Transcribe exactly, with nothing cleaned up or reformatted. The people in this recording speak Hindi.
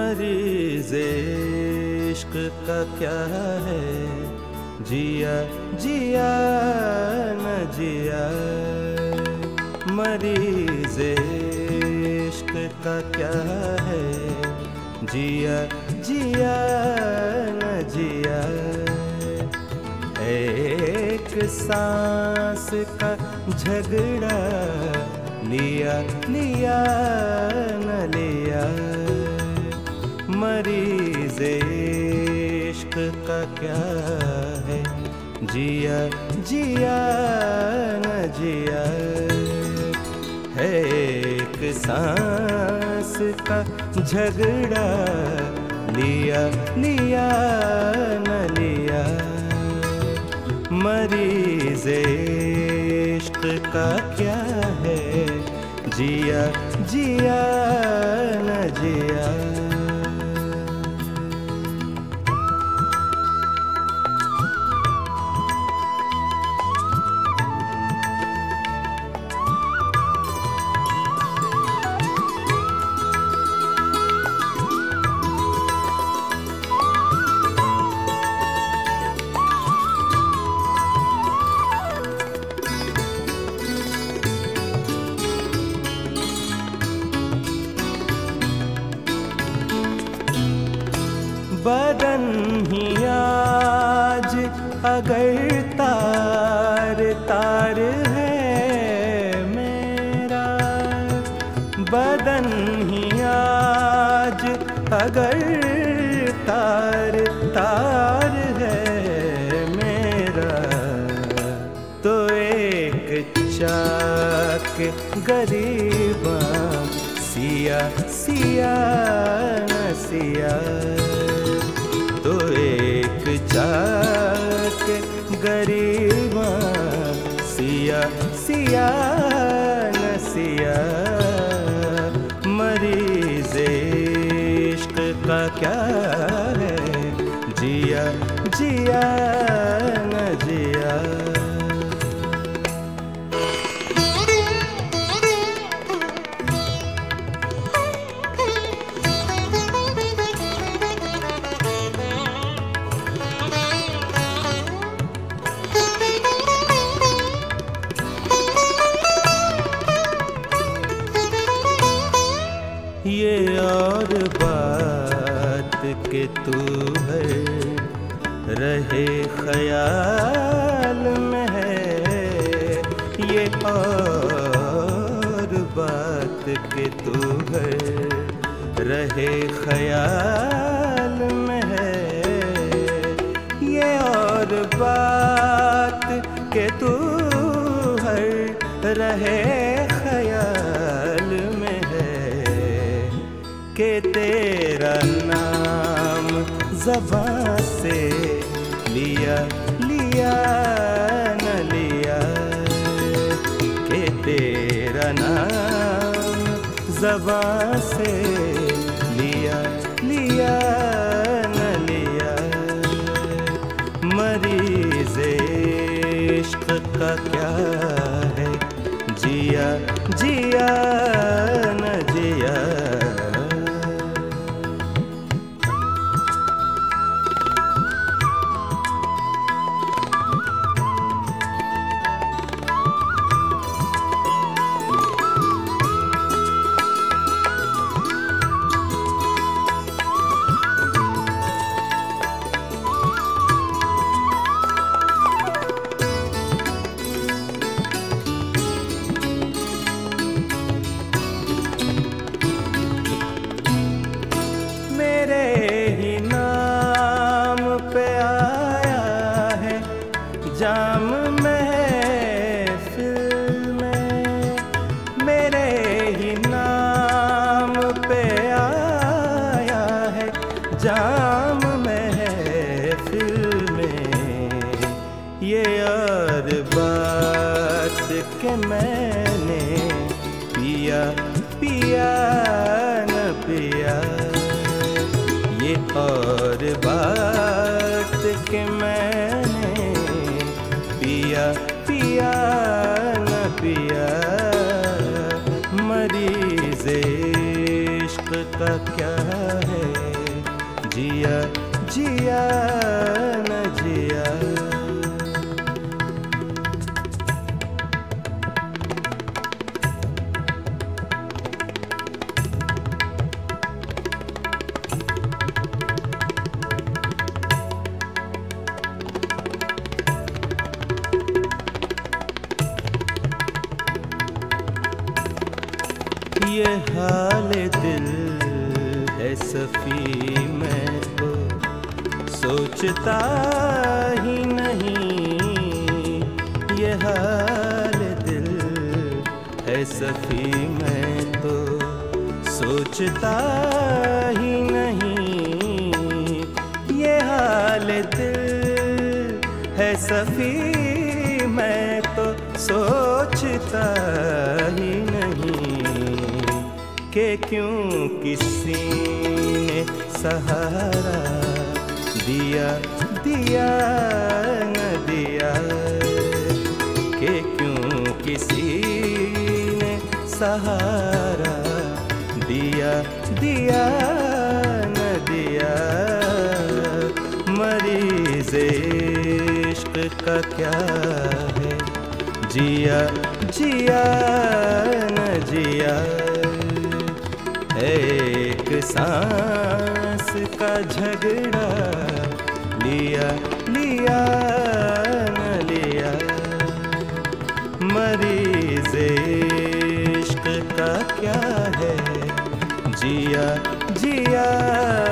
मरीज़ इश्क का क्या है, जिया जिया न जिया। मरीज़ इश्क का क्या है, जिया जिया न जिया। एक सांस का झगड़ा, लिया लिया न लिया। मरीज़ इश्क का क्या है, जिया जिया न जिया। है एक सांस का झगड़ा, लिया लिया न लिया। मरीज़ इश्क का क्या है, जिया जिया न जिया। बदन ही आज अगर तार तार है मेरा, बदन ही आज अगर तार तार है मेरा, तो एक चाक गरीबा, सिया सिया न सिया। तो एक चाक गरीबा, सिया सिया न सिया। मरीज़ इश्क का क्या है, जिया जिया न जिया। ये और बात के तू है, रहे ख्याल में है। ये और बात के तू है, रहे ख्याल में है। ये और बात के तू है, रहे ख्याल में है। के तेरा नाम ज़बां से लिया लिया न लिया। के तेरा नाम ज़बां से लिया लिया न लिया। मरीज़ इश्क का क्या है, जिया जिया न जिया। जाम महफिल में मेरे ही नाम पे आया है। जाम महफिल में ये और बात के मैंने पिया पिया न पिया। ये और बात के मैंने पिया पिया न पिया। मरीज़ इश्क का क्या है, जिया जिया न जिया। ये हाल दिल है सफी, मैं तो सोचता ही नहीं। ये हाल दिल है सफी, मैं तो सोचता ही नहीं। ये हाल दिल है सफी, मैं तो सोचता ही नहीं कि क्यों किसी ने सहारा दिया दिया न दिया। कि क्यों किसी ने सहारा दिया दिया न दिया। मरीज़ इश्क का क्या है, जिया जिया न जिया। एक सांस का झगड़ा, लिया लिया न लिया। मरीज़ इश्क का क्या है, जिया जिया